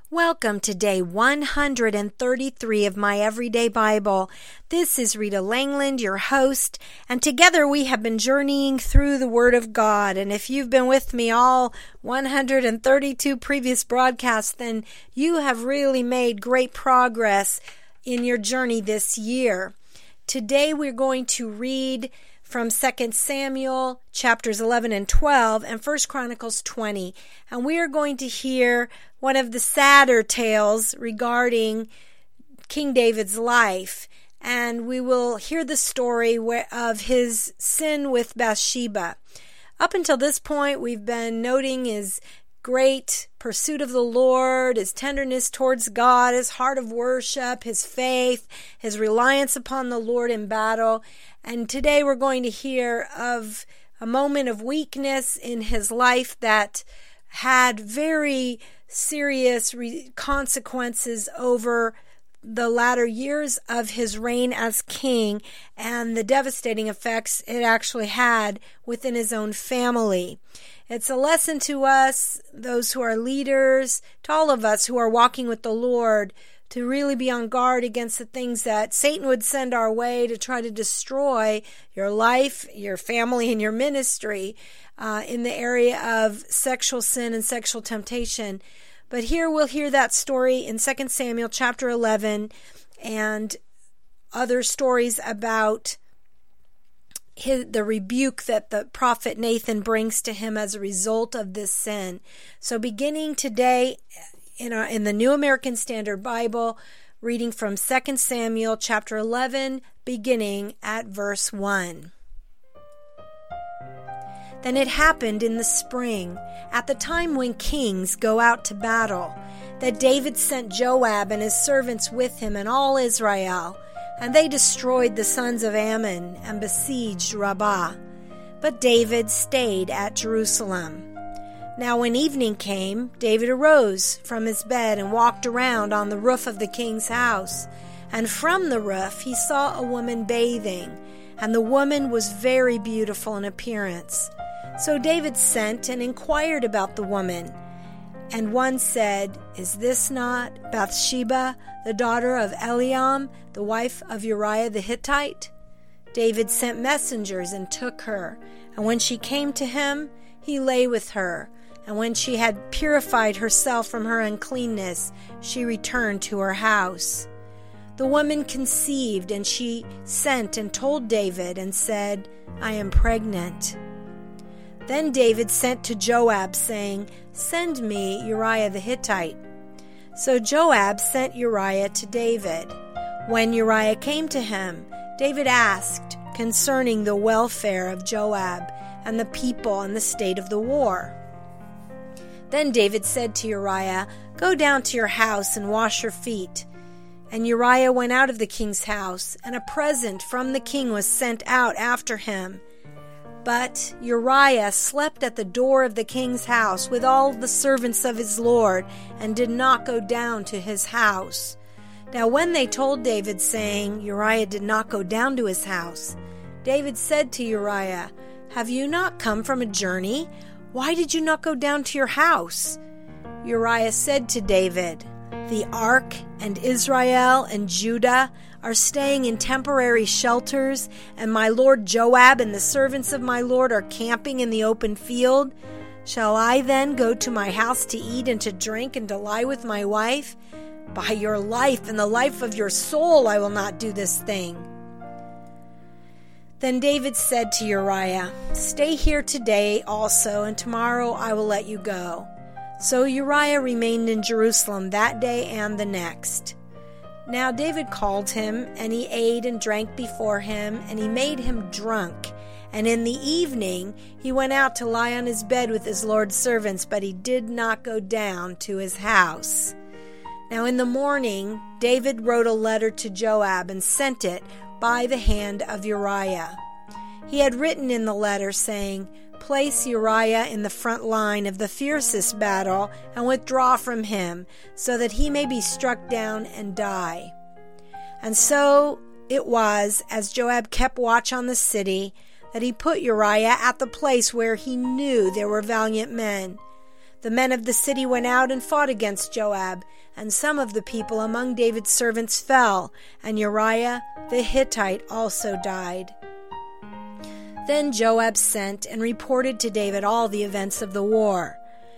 Welcome to day 133 of My Everyday Bible. This is Rita Langland, your host, and together we have been journeying through the Word of God. And if you've been with me all 132 previous broadcasts, then you have really made great progress in your journey this year. Today we're going to read from 2 Samuel chapters 11 and 12 and 1 Chronicles 20. And we are going to hear one of the sadder tales regarding King David's life. And we will hear the story of his sin with Bathsheba. Up until this point, we've been noting his great pursuit of the Lord, his tenderness towards God, his heart of worship, his faith, his reliance upon the Lord in battle. And today we're going to hear of a moment of weakness in his life that had very serious consequences over the latter years of his reign as king and the devastating effects it actually had within his own family. It's a lesson to us, those who are leaders, to all of us who are walking with the Lord, to really be on guard against the things that Satan would send our way to try to destroy your life, your family, and your ministry in the area of sexual sin and sexual temptation. But here we'll hear that story in 2 Samuel chapter 11 and other stories about the rebuke that the prophet Nathan brings to him as a result of this sin. So beginning today in the New American Standard Bible, reading from 2 Samuel chapter 11, beginning at verse 1. Then it happened in the spring, at the time when kings go out to battle, that David sent Joab and his servants with him and all Israel, and they destroyed the sons of Ammon and besieged Rabbah. But David stayed at Jerusalem. Now when evening came, David arose from his bed and walked around on the roof of the king's house. And from the roof he saw a woman bathing, and the woman was very beautiful in appearance. So David sent and inquired about the woman. And one said, "Is this not Bathsheba, the daughter of Eliam, the wife of Uriah the Hittite?" David sent messengers and took her. And when she came to him, he lay with her. And when she had purified herself from her uncleanness, she returned to her house. The woman conceived, and she sent and told David and said, "I am pregnant." Then David sent to Joab, saying, "Send me Uriah the Hittite." So Joab sent Uriah to David. When Uriah came to him, David asked concerning the welfare of Joab and the people and the state of the war. Then David said to Uriah, "Go down to your house and wash your feet." And Uriah went out of the king's house, and a present from the king was sent out after him. But Uriah slept at the door of the king's house with all the servants of his lord, and did not go down to his house. Now when they told David, saying, "Uriah did not go down to his house," David said to Uriah, "Have you not come from a journey? Why did you not go down to your house?" Uriah said to David, "The ark and Israel and Judah are staying in temporary shelters, and my lord Joab and the servants of my lord are camping in the open field. Shall I then go to my house to eat and to drink and to lie with my wife? By your life and the life of your soul, I will not do this thing." Then David said to Uriah, "Stay here today also, and tomorrow I will let you go." So Uriah remained in Jerusalem that day and the next. Now David called him, and he ate and drank before him, and he made him drunk. And in the evening he went out to lie on his bed with his lord's servants, but he did not go down to his house. Now in the morning David wrote a letter to Joab and sent it by the hand of Uriah. He had written in the letter, saying, "Place Uriah in the front line of the fiercest battle and withdraw from him, so that he may be struck down and die." And so it was, as Joab kept watch on the city, that he put Uriah at the place where he knew there were valiant men. The men of the city went out and fought against Joab, and some of the people among David's servants fell, and Uriah the Hittite also died. Then Joab sent and reported to David all the events of the war.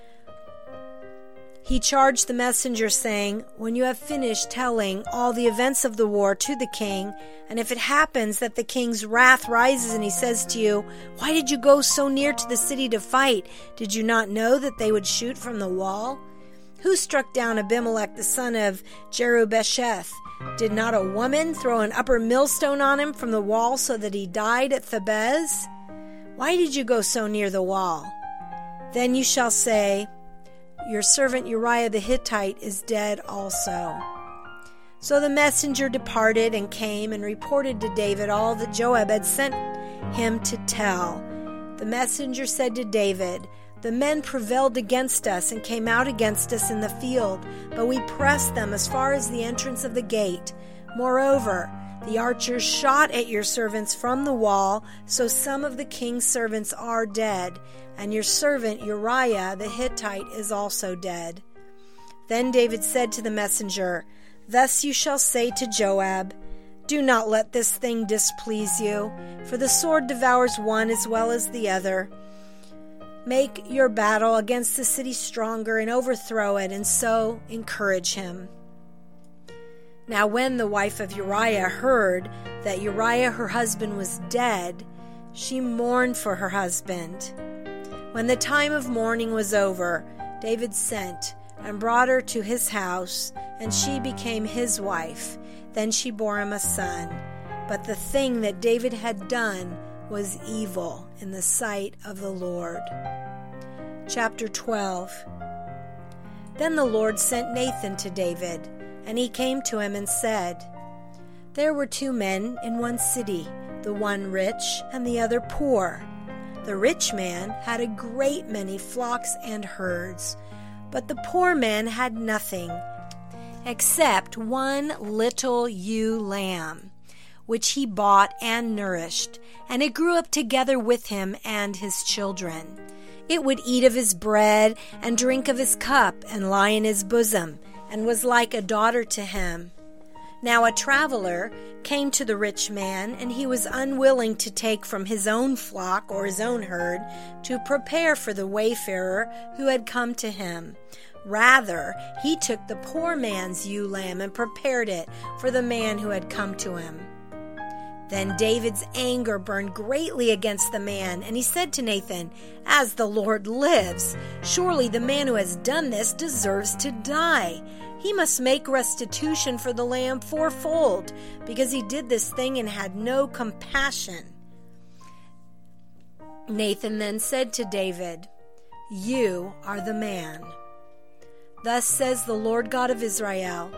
He charged the messenger, saying, "When you have finished telling all the events of the war to the king, and if it happens that the king's wrath rises and he says to you, 'Why did you go so near to the city to fight? Did you not know that they would shoot from the wall? Who struck down Abimelech the son of Jerubesheth? Did not a woman throw an upper millstone on him from the wall so that he died at Thebez? Why did you go so near the wall?' Then you shall say, 'Your servant Uriah the Hittite is dead also.'" So the messenger departed and came and reported to David all that Joab had sent him to tell. The messenger said to David, "The men prevailed against us and came out against us in the field, but we pressed them as far as the entrance of the gate. Moreover, the archers shot at your servants from the wall, so some of the king's servants are dead, and your servant Uriah the Hittite is also dead." Then David said to the messenger, "Thus you shall say to Joab, 'Do not let this thing displease you, for the sword devours one as well as the other. Make your battle against the city stronger and overthrow it, and so encourage him.'" Now when the wife of Uriah heard that Uriah her husband was dead, she mourned for her husband. When the time of mourning was over, David sent and brought her to his house, and she became his wife. Then she bore him a son. But the thing that David had done was evil in the sight of the Lord. Chapter 12. Then the Lord sent Nathan to David, and he came to him and said, "There were 2 men in one city, the one rich and the other poor. The rich man had a great many flocks and herds, but the poor man had nothing except one little ewe lamb, which he bought and nourished, and it grew up together with him and his children. It would eat of his bread and drink of his cup and lie in his bosom, and was like a daughter to him. Now a traveler came to the rich man, and he was unwilling to take from his own flock or his own herd to prepare for the wayfarer who had come to him. Rather, he took the poor man's ewe lamb and prepared it for the man who had come to him. Then David's anger burned greatly against the man, and he said to Nathan, "As the Lord lives, surely the man who has done this deserves to die. He must make restitution for the lamb 4-fold, because he did this thing and had no compassion." Nathan then said to David, "You are the man. Thus says the Lord God of Israel,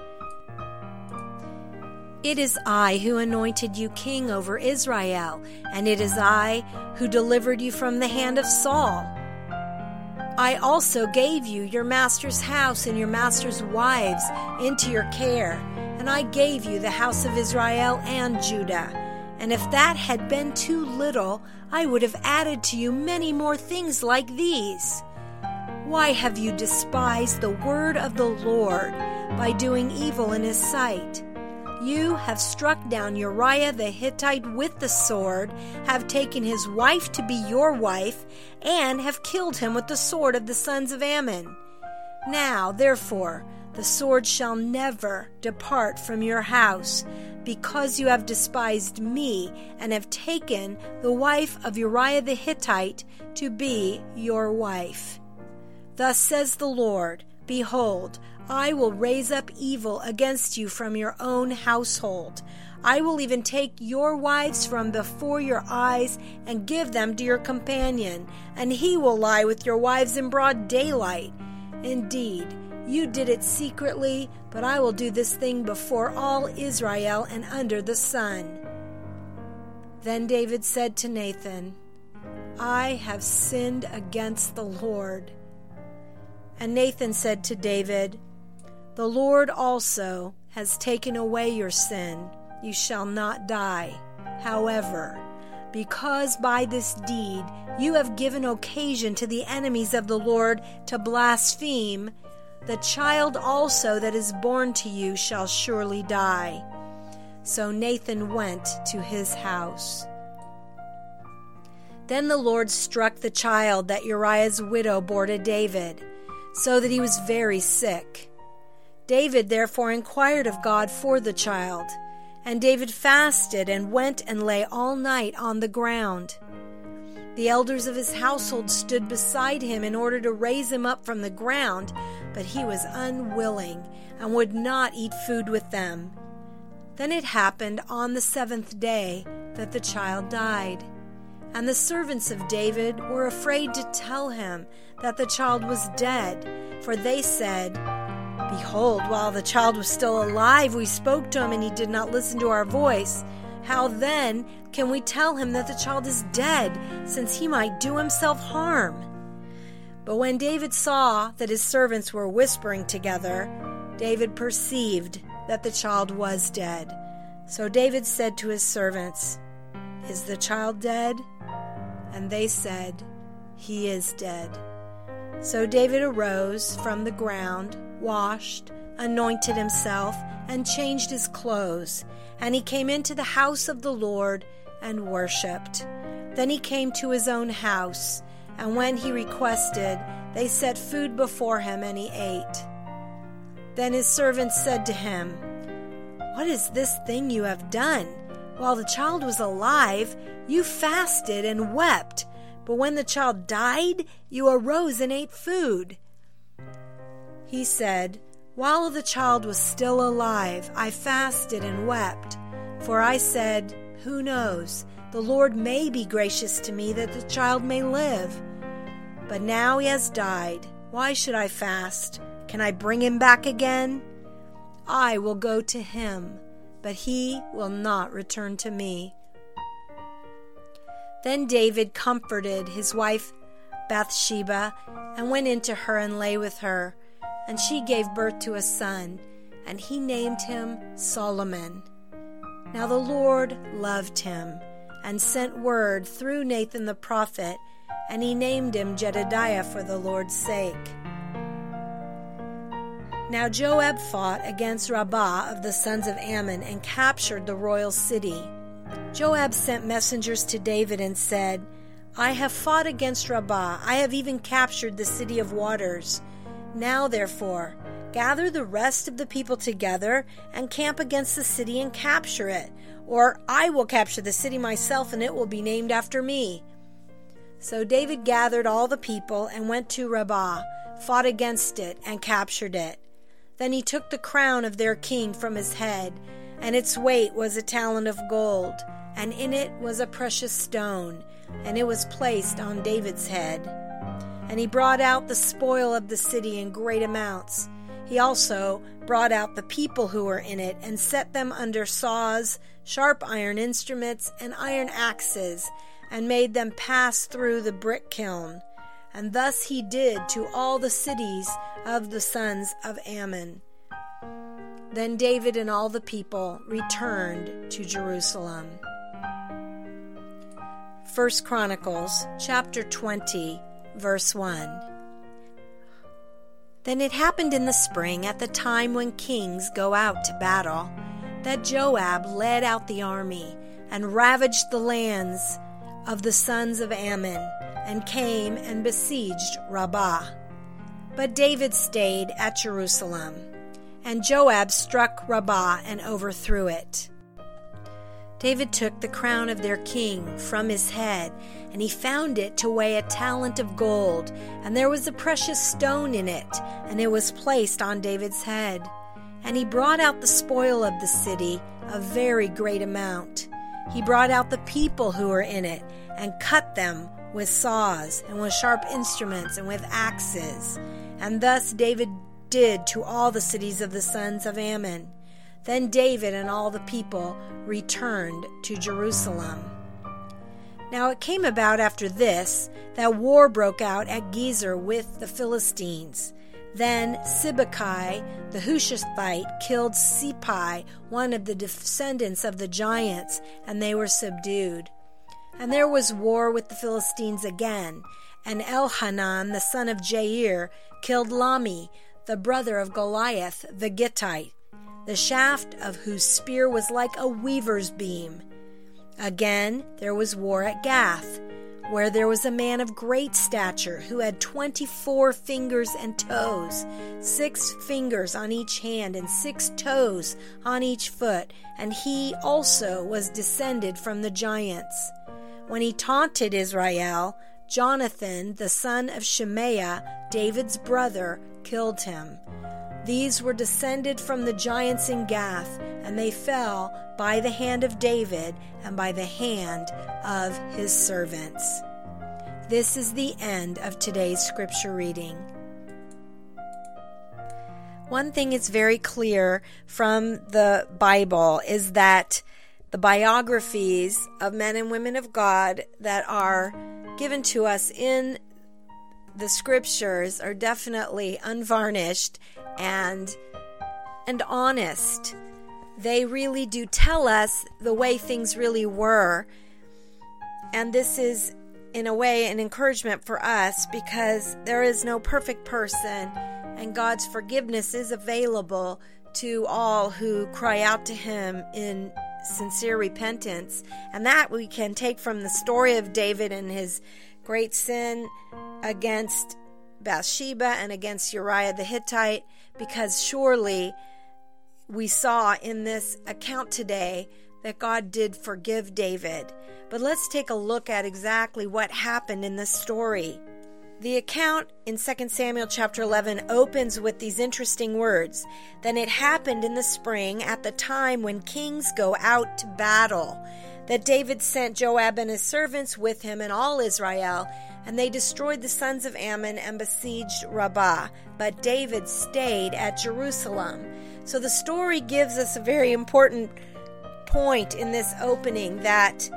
it is I who anointed you king over Israel, and it is I who delivered you from the hand of Saul. I also gave you your master's house and your master's wives into your care, and I gave you the house of Israel and Judah. And if that had been too little, I would have added to you many more things like these. Why have you despised the word of the Lord by doing evil in his sight? You have struck down Uriah the Hittite with the sword, have taken his wife to be your wife, and have killed him with the sword of the sons of Ammon. Now, therefore, the sword shall never depart from your house, because you have despised me and have taken the wife of Uriah the Hittite to be your wife. Thus says the Lord, behold, I will raise up evil against you from your own household. I will even take your wives from before your eyes and give them to your companion, and he will lie with your wives in broad daylight. Indeed, you did it secretly, but I will do this thing before all Israel and under the sun." Then David said to Nathan, "I have sinned against the Lord." And Nathan said to David, "The Lord also has taken away your sin. You shall not die. However, because by this deed you have given occasion to the enemies of the Lord to blaspheme, the child also that is born to you shall surely die." So Nathan went to his house. Then the Lord struck the child that Uriah's widow bore to David, so that he was very sick. David therefore inquired of God for the child, and David fasted and went and lay all night on the ground. The elders of his household stood beside him in order to raise him up from the ground, but he was unwilling and would not eat food with them. Then it happened on the 7th day that the child died. And the servants of David were afraid to tell him that the child was dead, for they said, "Behold, while the child was still alive, we spoke to him, and he did not listen to our voice. How then can we tell him that the child is dead, since he might do himself harm?" But when David saw that his servants were whispering together, David perceived that the child was dead. So David said to his servants, "Is the child dead?" And they said, "He is dead." So David arose from the ground, washed, anointed himself, and changed his clothes. And he came into the house of the Lord and worshipped. Then he came to his own house, and when he requested, they set food before him, and he ate. Then his servants said to him, "What is this thing you have done? While the child was alive, you fasted and wept, but when the child died, you arose and ate food." He said, "While the child was still alive, I fasted and wept, for I said, 'Who knows? The Lord may be gracious to me that the child may live.' But now he has died. Why should I fast? Can I bring him back again? I will go to him, but he will not return to me." Then David comforted his wife Bathsheba and went into her and lay with her, and she gave birth to a son, and he named him Solomon. Now the Lord loved him and sent word through Nathan the prophet, and he named him Jedediah for the Lord's sake. Now Joab fought against Rabbah of the sons of Ammon and captured the royal city. Joab sent messengers to David and said, "I have fought against Rabbah. I have even captured the city of waters. Now, therefore, gather the rest of the people together and camp against the city and capture it, or I will capture the city myself, and it will be named after me." So David gathered all the people and went to Rabbah, fought against it, and captured it. Then he took the crown of their king from his head, and its weight was a talent of gold, and in it was a precious stone, and it was placed on David's head. And he brought out the spoil of the city in great amounts. He also brought out the people who were in it, and set them under saws, sharp iron instruments, and iron axes, and made them pass through the brick kiln. And thus he did to all the cities of the sons of Ammon. Then David and all the people returned to Jerusalem. 1 Chronicles chapter 20, verse 1. Then it happened in the spring, at the time when kings go out to battle, that Joab led out the army and ravaged the lands of the sons of Ammon, and came and besieged Rabbah. But David stayed at Jerusalem, and Joab struck Rabbah and overthrew it. David took the crown of their king from his head, and he found it to weigh a talent of gold, and there was a precious stone in it, and it was placed on David's head. And he brought out the spoil of the city, a very great amount. He brought out the people who were in it, and cut them with saws, and with sharp instruments, and with axes. And thus David did to all the cities of the sons of Ammon. Then David and all the people returned to Jerusalem. Now it came about after this that war broke out at Gezer with the Philistines. Then Sibbecai the Hushathite killed Sippai, one of the descendants of the giants, and they were subdued. And there was war with the Philistines again, and Elhanan the son of Jair killed Lahmi, the brother of Goliath the Gittite, the shaft of whose spear was like a weaver's beam. Again there was war at Gath, where there was a man of great stature who had 24 fingers and toes, 6 fingers on each hand and 6 toes on each foot, and he also was descended from the giants. When he taunted Israel, Jonathan, the son of Shemaiah, David's brother, killed him. These were descended from the giants in Gath, and they fell by the hand of David and by the hand of his servants. This is the end of today's scripture reading. One thing is very clear from the Bible is that the biographies of men and women of God that are given to us in the scriptures are definitely unvarnished and honest. They really do tell us the way things really were. And this is, in a way, an encouragement for us because there is no perfect person, and God's forgiveness is available to all who cry out to Him in sincere repentance. And that we can take from the story of David and his great sin against Bathsheba and against Uriah the Hittite, because surely we saw in this account today that God did forgive David. But let's take a look at exactly what happened in this story. The account in 2 Samuel chapter 11 opens with these interesting words. Then it happened in the spring, at the time when kings go out to battle, that David sent Joab and his servants with him and all Israel, and they destroyed the sons of Ammon and besieged Rabbah. But David stayed at Jerusalem. So the story gives us a very important point in this opening, that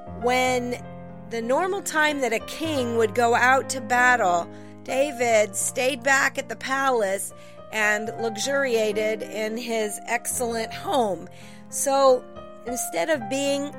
when the normal time that a king would go out to battle, David stayed back at the palace and luxuriated in his excellent home. So instead of being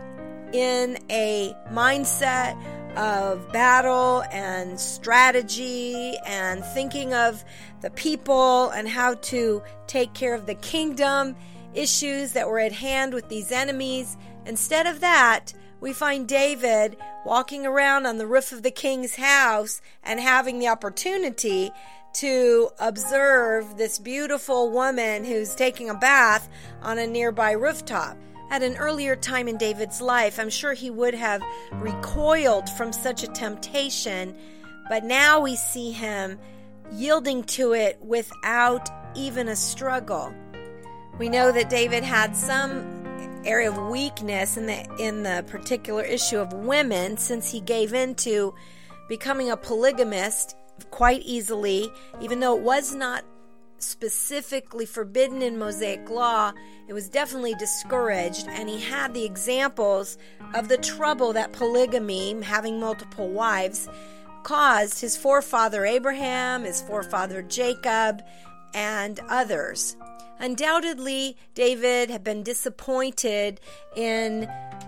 in a mindset of battle and strategy and thinking of the people and how to take care of the kingdom issues that were at hand with these enemies, instead of that, we find David walking around on the roof of the king's house and having the opportunity to observe this beautiful woman who's taking a bath on a nearby rooftop. At an earlier time in David's life, I'm sure he would have recoiled from such a temptation, but now we see him yielding to it without even a struggle. We know that David had some area of weakness in the particular issue of women, since he gave in to becoming a polygamist quite easily, even though it was not specifically forbidden in Mosaic law. It was definitely discouraged, and he had the examples of the trouble that polygamy, having multiple wives, caused his forefather Abraham, his forefather Jacob, and others. Undoubtedly, David had been disappointed in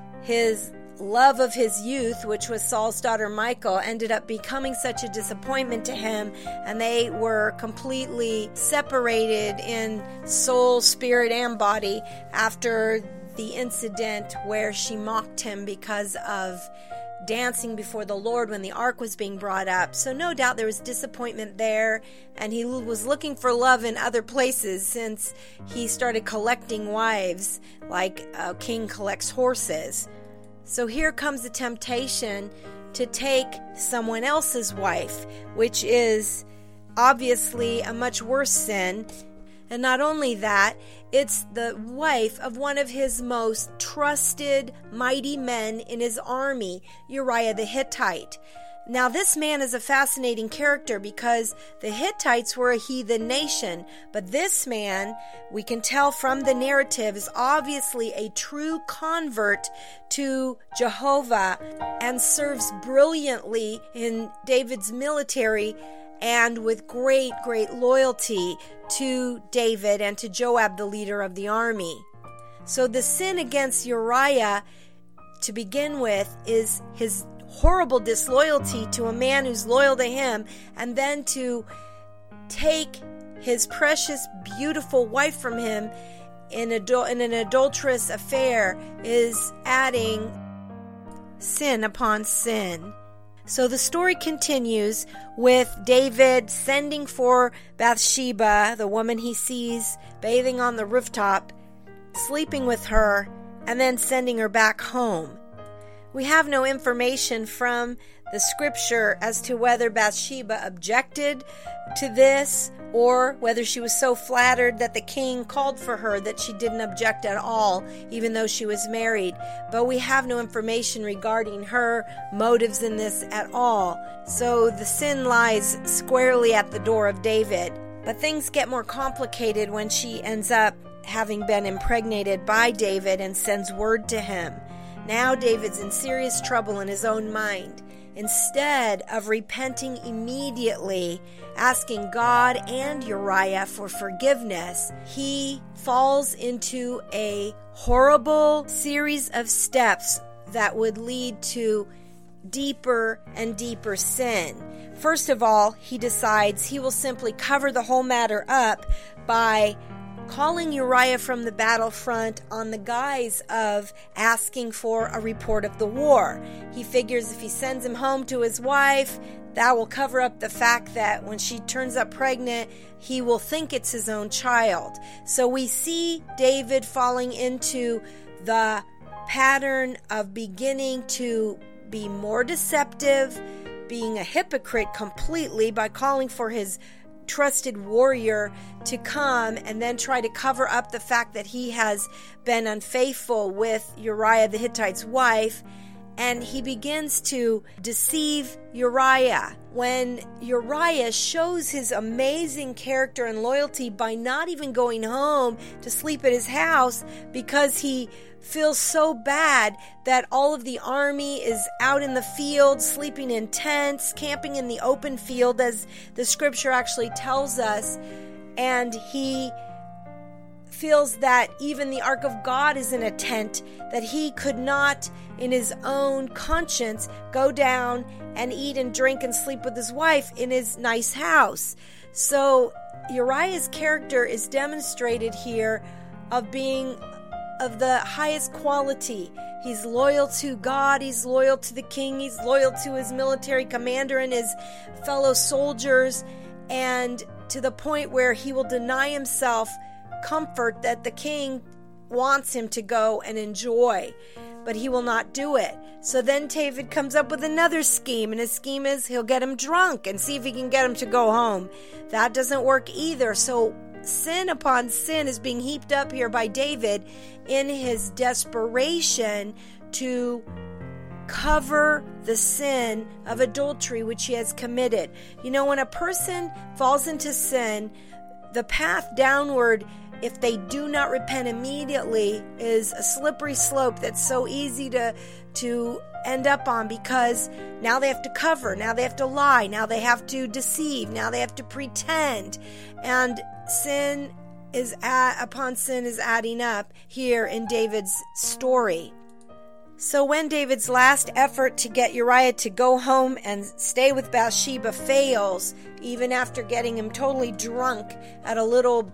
his love of his youth, which was Saul's daughter Michal, ended up becoming such a disappointment to him, and they were completely separated in soul, spirit, and body after the incident where she mocked him because of dancing before the Lord when the ark was being brought up. So no doubt there was disappointment there, and he was looking for love in other places, since he started collecting wives like a king collects horses. So here comes the temptation to take someone else's wife, which is obviously a much worse sin. And not only that, it's the wife of one of his most trusted, mighty men in his army, Uriah the Hittite. Now, this man is a fascinating character because the Hittites were a heathen nation, but this man, we can tell from the narrative, is obviously a true convert to Jehovah and serves brilliantly in David's military and with great, great loyalty to David and to Joab, the leader of the army. So the sin against Uriah to begin with is his horrible disloyalty to a man who's loyal to him, and then to take his precious, beautiful wife from him in an adulterous affair is adding sin upon sin. So the story continues with David sending for Bathsheba, the woman he sees bathing on the rooftop, sleeping with her, and then sending her back home. We have no information from the scripture as to whether Bathsheba objected to this or whether she was so flattered that the king called for her that she didn't object at all, even though she was married. But we have no information regarding her motives in this at all. So the sin lies squarely at the door of David. But things get more complicated when she ends up having been impregnated by David and sends word to him. Now David's in serious trouble in his own mind. Instead of repenting immediately, asking God and Uriah for forgiveness, he falls into a horrible series of steps that would lead to deeper and deeper sin. First of all, he decides he will simply cover the whole matter up by calling Uriah from the battlefront on the guise of asking for a report of the war. He figures if he sends him home to his wife, that will cover up the fact that when she turns up pregnant, he will think it's his own child. So we see David falling into the pattern of beginning to be more deceptive, being a hypocrite completely by calling for his trusted warrior to come and then try to cover up the fact that he has been unfaithful with Uriah the Hittite's wife, and he begins to deceive Uriah. When Uriah shows his amazing character and loyalty by not even going home to sleep at his house because he feels so bad that all of the army is out in the field, sleeping in tents, camping in the open field, as the scripture actually tells us, and he feels that even the ark of God is in a tent, that he could not in his own conscience go down and eat and drink and sleep with his wife in his nice house. So Uriah's character is demonstrated here of being of the highest quality. He's loyal to God, he's loyal to the king, he's loyal to his military commander and his fellow soldiers, and to the point where he will deny himself comfort that the king wants him to go and enjoy, but he will not do it. So then David comes up with another scheme, and his scheme is he'll get him drunk and see if he can get him to go home. That doesn't work either. So sin upon sin is being heaped up here by David in his desperation to cover the sin of adultery which he has committed. You know, when a person falls into sin, the path downward, if they do not repent immediately, is a slippery slope that's so easy to end up on, because now they have to cover, now they have to lie, now they have to deceive, now they have to pretend, and sin upon sin is adding up here in David's story. So when David's last effort to get Uriah to go home and stay with Bathsheba fails, even after getting him totally drunk at a little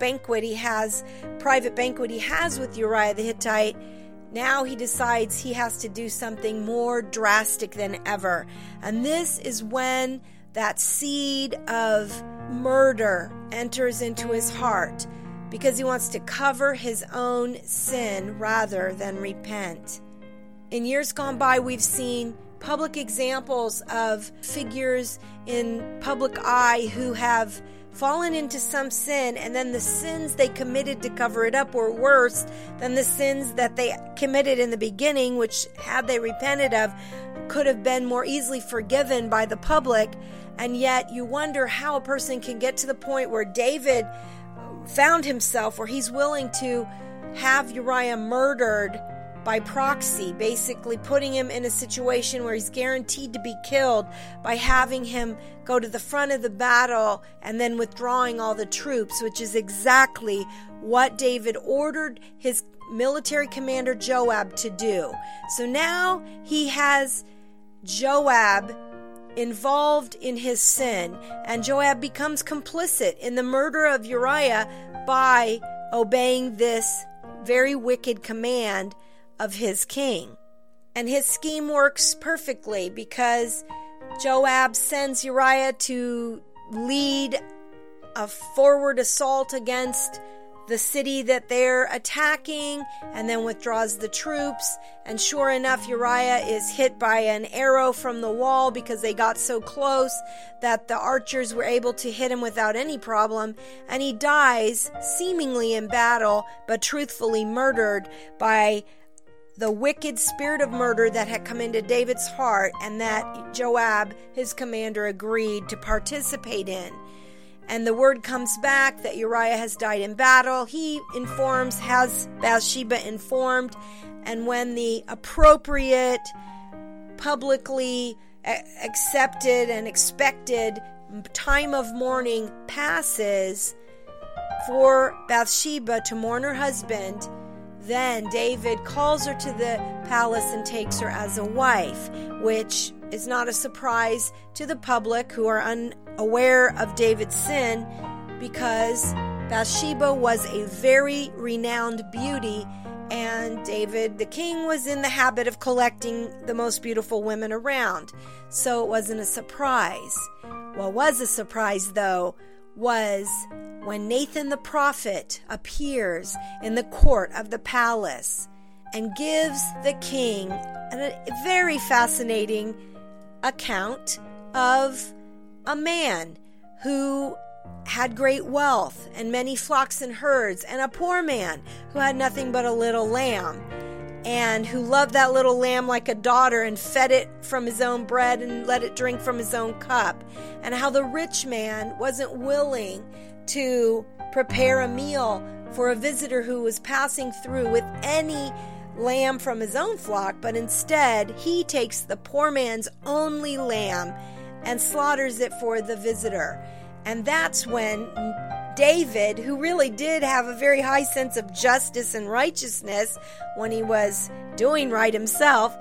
private banquet he has with Uriah the Hittite, now he decides he has to do something more drastic than ever. And this is when that seed of murder enters into his heart, because he wants to cover his own sin rather than repent. In years gone by, we've seen public examples of figures in public eye who have fallen into some sin, and then the sins they committed to cover it up were worse than the sins that they committed in the beginning, which, had they repented of, could have been more easily forgiven by the public. And yet you wonder how a person can get to the point where David found himself, where he's willing to have Uriah murdered by proxy, basically putting him in a situation where he's guaranteed to be killed by having him go to the front of the battle and then withdrawing all the troops, which is exactly what David ordered his military commander Joab to do. So now he has Joab involved in his sin, and Joab becomes complicit in the murder of Uriah by obeying this very wicked command of his king. And his scheme works perfectly because Joab sends Uriah to lead a forward assault against the city that they're attacking, and then withdraws the troops. And sure enough, Uriah is hit by an arrow from the wall because they got so close that the archers were able to hit him without any problem. And he dies seemingly in battle, but truthfully murdered by the wicked spirit of murder that had come into David's heart and that Joab, his commander, agreed to participate in. And the word comes back that Uriah has died in battle. He has Bathsheba informed. And when the appropriate, publicly accepted and expected time of mourning passes for Bathsheba to mourn her husband, then David calls her to the palace and takes her as a wife, which is not a surprise to the public who are unaware of David's sin, because Bathsheba was a very renowned beauty, and David, the king, was in the habit of collecting the most beautiful women around. So it wasn't a surprise. What was a surprise, though, was when Nathan the prophet appears in the court of the palace and gives the king a very fascinating account of a man who had great wealth and many flocks and herds, and a poor man who had nothing but a little lamb, and who loved that little lamb like a daughter and fed it from his own bread and let it drink from his own cup, and how the rich man wasn't willing to prepare a meal for a visitor who was passing through with any lamb from his own flock, but instead he takes the poor man's only lamb and slaughters it for the visitor. And that's when David, who really did have a very high sense of justice and righteousness when he was doing right himself,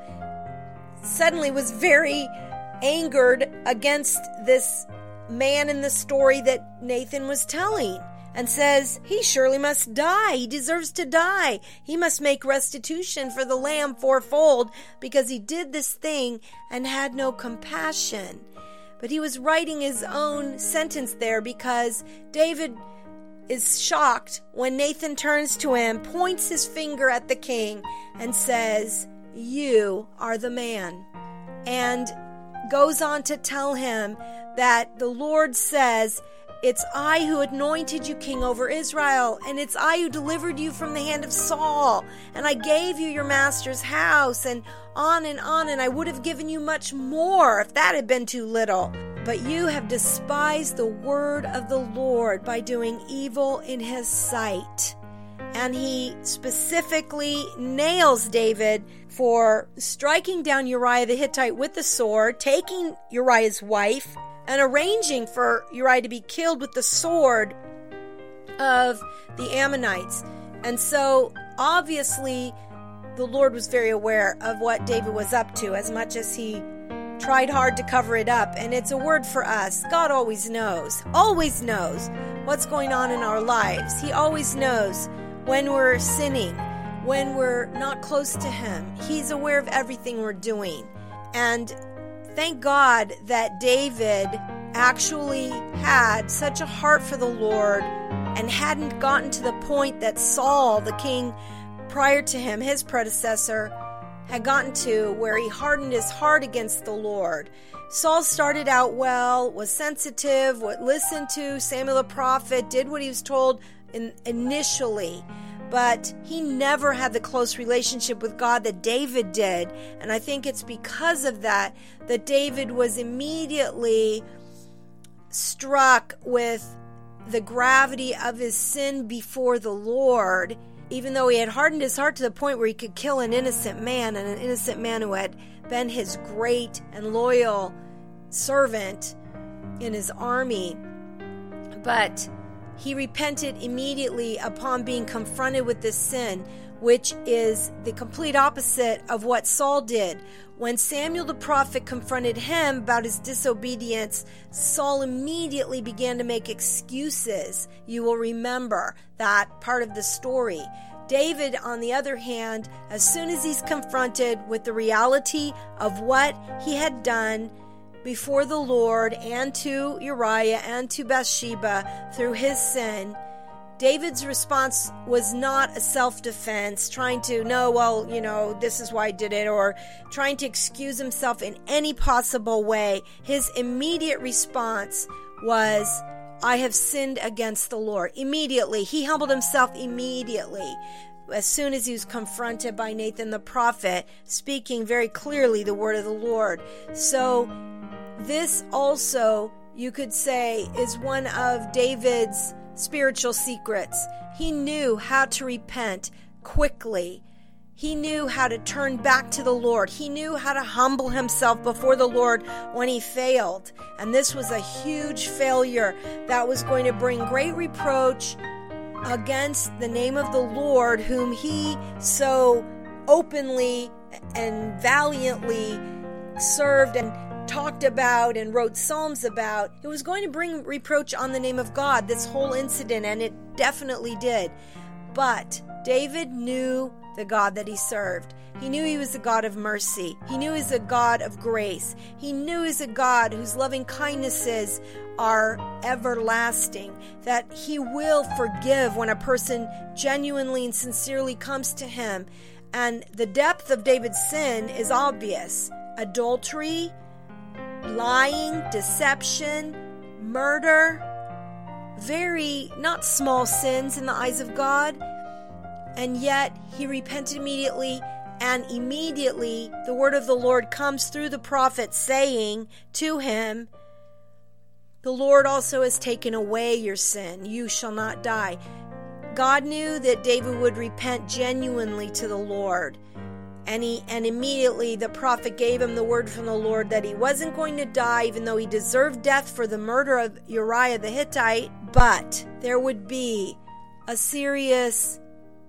suddenly was very angered against this man in the story that Nathan was telling, and says, he surely must die. He deserves to die. He must make restitution for the lamb fourfold because he did this thing and had no compassion. But he was writing his own sentence there because David is shocked when Nathan turns to him, points his finger at the king, and says, "You are the man." And goes on to tell him that the Lord says, "It's I who anointed you king over Israel, and it's I who delivered you from the hand of Saul, and I gave you your master's house," and I would have given you much more if that had been too little. But you have despised the word of the Lord by doing evil in his sight. And he specifically nails David for striking down Uriah the Hittite with the sword, taking Uriah's wife, and arranging for Uriah to be killed with the sword of the Ammonites. And so, obviously, the Lord was very aware of what David was up to, as much as he tried hard to cover it up. And it's a word for us. God always knows what's going on in our lives. He always knows when we're sinning, when we're not close to him. He's aware of everything we're doing. And thank God that David actually had such a heart for the Lord and hadn't gotten to the point that Saul, the king prior to him, his predecessor, had gotten to, where he hardened his heart against the Lord. Saul started out well, was sensitive, listened to Samuel the prophet, did what he was told initially. But he never had the close relationship with God that David did. And I think it's because of that David was immediately struck with the gravity of his sin before the Lord, even though he had hardened his heart to the point where he could kill an innocent man, and an innocent man who had been his great and loyal servant in his army. But he repented immediately upon being confronted with this sin, which is the complete opposite of what Saul did. When Samuel the prophet confronted him about his disobedience, Saul immediately began to make excuses. You will remember that part of the story. David, on the other hand, as soon as he's confronted with the reality of what he had done before the Lord and to Uriah and to Bathsheba through his sin, David's response was not a self-defense, trying to, this is why I did it, or trying to excuse himself in any possible way. His immediate response was, I have sinned against the Lord. Immediately. He humbled himself immediately. As soon as he was confronted by Nathan the prophet, speaking very clearly the word of the Lord. So this also, you could say, is one of David's spiritual secrets. He knew how to repent quickly. He knew how to turn back to the Lord. He knew how to humble himself before the Lord when he failed. And this was a huge failure that was going to bring great reproach against the name of the Lord, whom he so openly and valiantly served and talked about and wrote psalms about. It was going to bring reproach on the name of God, this whole incident, and it definitely did. But David knew the God that he served. He knew he was a God of mercy. He knew he was a God of grace. He knew he was a God whose loving kindnesses are everlasting, that he will forgive when a person genuinely and sincerely comes to him. And the depth of David's sin is obvious. Adultery, lying, deception, murder, very not small sins in the eyes of God. And yet he repented immediately, and immediately the word of the Lord comes through the prophet saying to him, the Lord also has taken away your sin. You shall not die. God knew that David would repent genuinely to the Lord. And immediately the prophet gave him the word from the Lord that he wasn't going to die, even though he deserved death for the murder of Uriah the Hittite, but there would be a serious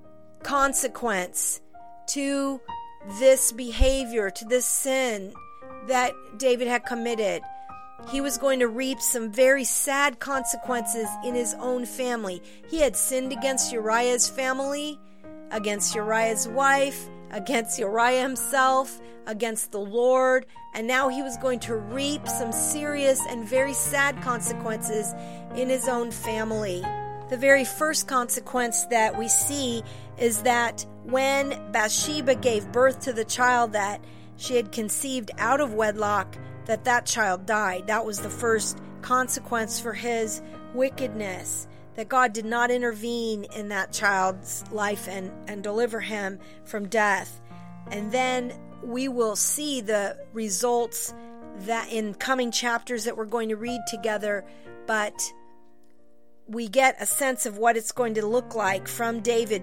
consequence to this behavior, to this sin that David had committed. He was going to reap some very sad consequences in his own family. He had sinned against Uriah's family, against Uriah's wife, against Uriah himself, against the Lord, and now he was going to reap some serious and very sad consequences in his own family. The very first consequence that we see is that when Bathsheba gave birth to the child that she had conceived out of wedlock, that child died. That was the first consequence for his wickedness, that God did not intervene in that child's life and deliver him from death. And then we will see the results that in coming chapters that we're going to read together, but we get a sense of what it's going to look like from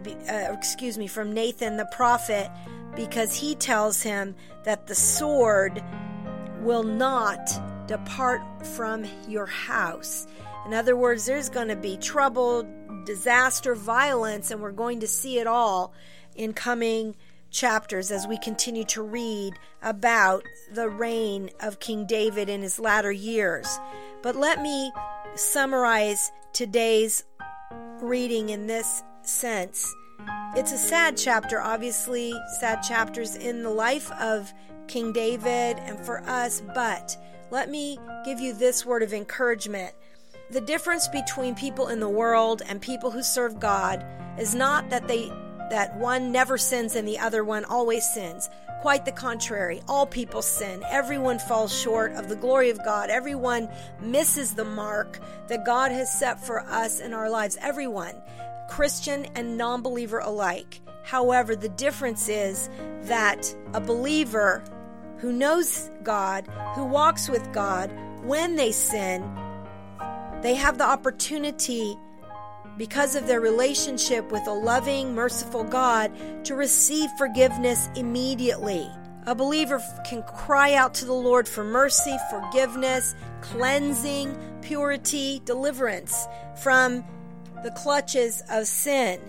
from Nathan the prophet, because he tells him that the sword will not depart from your house. In other words, there's going to be trouble, disaster, violence, and we're going to see it all in coming chapters as we continue to read about the reign of King David in his latter years. But let me summarize today's reading in this sense. It's a sad chapter, obviously, sad chapters in the life of King David and for us, but let me give you this word of encouragement. The difference between people in the world and people who serve God is not that one never sins and the other one always sins. Quite the contrary. All people sin. Everyone falls short of the glory of God. Everyone misses the mark that God has set for us in our lives. Everyone, Christian and non-believer alike. However, the difference is that a believer who knows God, who walks with God, when they sin, they have the opportunity, because of their relationship with a loving, merciful God, to receive forgiveness immediately. A believer can cry out to the Lord for mercy, forgiveness, cleansing, purity, deliverance from the clutches of sin.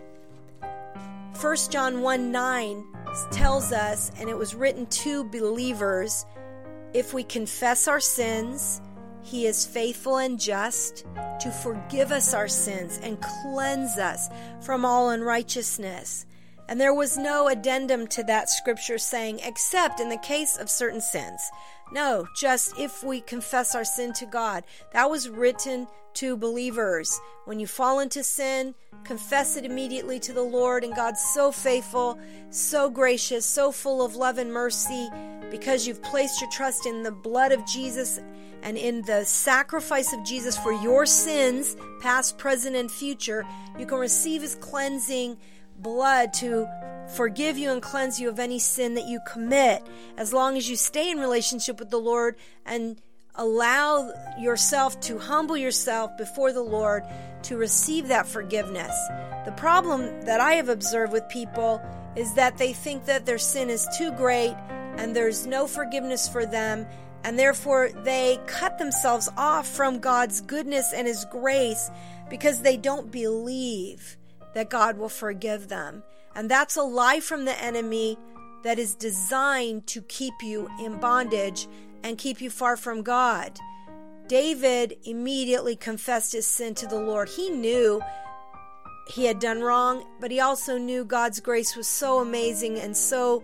1 John 1:9 tells us, and it was written to believers, if we confess our sins, He is faithful and just to forgive us our sins and cleanse us from all unrighteousness. And there was no addendum to that scripture saying, except in the case of certain sins. No, just if we confess our sin to God. That was written to believers. When you fall into sin, confess it immediately to the Lord, and God's so faithful, so gracious, so full of love and mercy, because you've placed your trust in the blood of Jesus and in the sacrifice of Jesus for your sins, past, present, and future. You can receive His cleansing blood to forgive you and cleanse you of any sin that you commit, as long as you stay in relationship with the Lord and allow yourself to humble yourself before the Lord to receive that forgiveness. The problem that I have observed with people is that they think that their sin is too great and there's no forgiveness for them, and therefore they cut themselves off from God's goodness and His grace because they don't believe that God will forgive them. And that's a lie from the enemy that is designed to keep you in bondage and keep you far from God. David immediately confessed his sin to the Lord. He knew he had done wrong, but he also knew God's grace was so amazing and so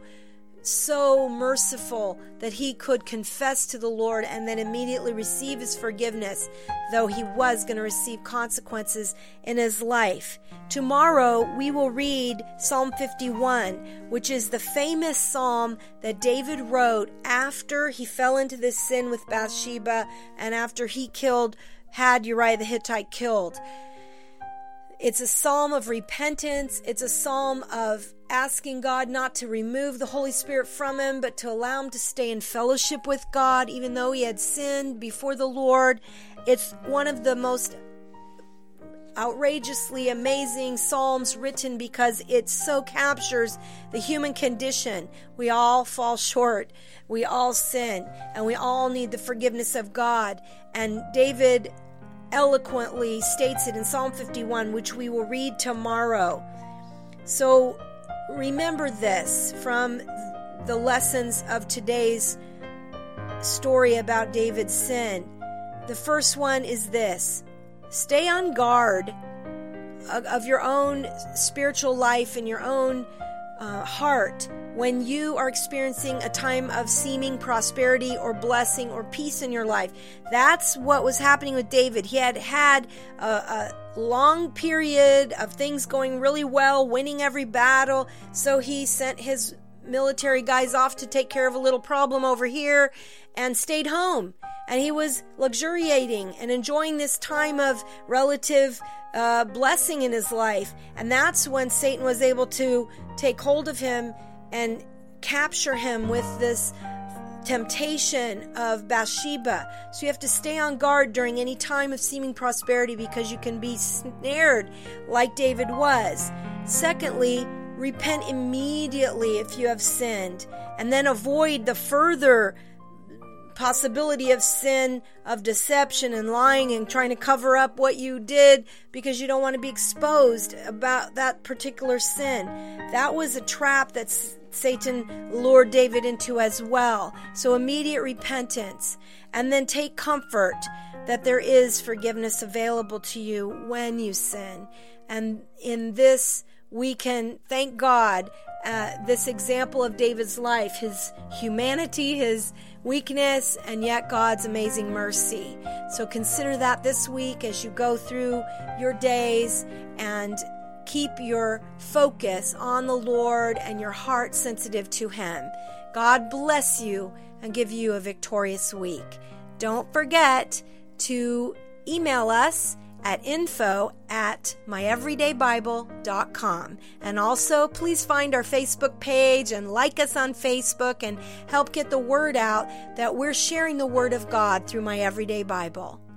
merciful that he could confess to the Lord and then immediately receive His forgiveness, though he was going to receive consequences in his life. Tomorrow we will read Psalm 51, which is the famous psalm that David wrote after he fell into this sin with Bathsheba and after he had Uriah the Hittite killed. It's a psalm of repentance. It's a psalm of asking God not to remove the Holy Spirit from him, but to allow him to stay in fellowship with God, even though he had sinned before the Lord. It's one of the most outrageously amazing psalms written because it so captures the human condition. We all fall short. We all sin, and we all need the forgiveness of God. And David eloquently states it in Psalm 51, which we will read tomorrow. So remember this from the lessons of today's story about David's sin. The first one is this: stay on guard of your own spiritual life and your own heart when you are experiencing a time of seeming prosperity or blessing or peace in your life. That's what was happening with David. He had a long period of things going really well, winning every battle, so he sent his military guys off to take care of a little problem over here and stayed home. And he was luxuriating and enjoying this time of relative blessing in his life. And that's when Satan was able to take hold of him and capture him with this temptation of Bathsheba. So you have to stay on guard during any time of seeming prosperity, because you can be snared like David was. Secondly, repent immediately if you have sinned, and then avoid the further possibility of sin, of deception and lying and trying to cover up what you did because you don't want to be exposed about that particular sin. That was a trap that Satan lured David into as well. So immediate repentance, and then take comfort that there is forgiveness available to you when you sin. And in this, we can thank God, this example of David's life, his humanity, his weakness, and yet God's amazing mercy. So consider that this week as you go through your days, and keep your focus on the Lord and your heart sensitive to Him. God bless you and give you a victorious week. Don't forget to email us at info@myeverydaybible.com. And also, please find our Facebook page and like us on Facebook and help get the word out that we're sharing the Word of God through My Everyday Bible.